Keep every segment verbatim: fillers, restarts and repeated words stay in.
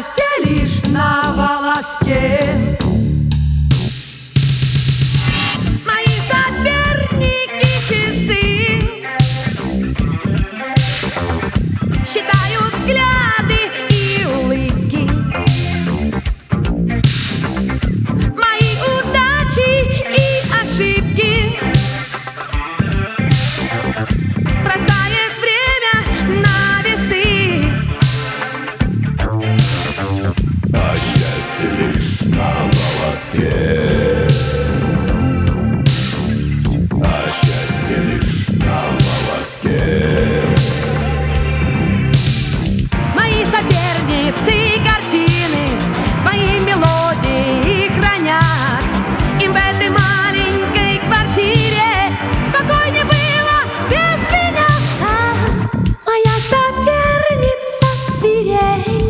счастье лишь на волоске. Мои соперники часы считают взгляды и улыбки. Мои удачи и ошибки бросает время на весы. А счастье лишь на волоске. А счастье лишь на волоске. Мои соперницы картины, мои мелодии хранят. Им в этой маленькой квартире спокойнее было без меня. А моя соперница свирель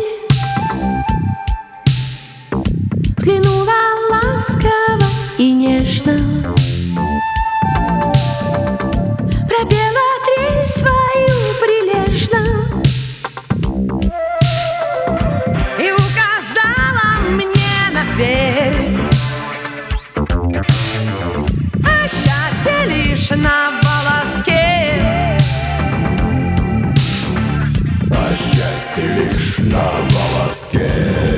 взглянула ласково и нежно, пропела трель свою прилежно и указала мне на дверь. А счастье лишь на волоске. А счастье лишь на волоске.